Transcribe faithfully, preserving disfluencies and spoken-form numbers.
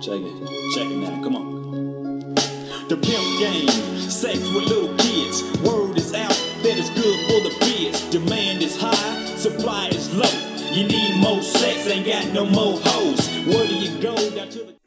Check it. Check it now. Come on. The pimp game, sex with little kids. Word is out that it's good for the biz. Demand is high, supply is low. You need more sex, ain't got no more hoes. Where do you go down to the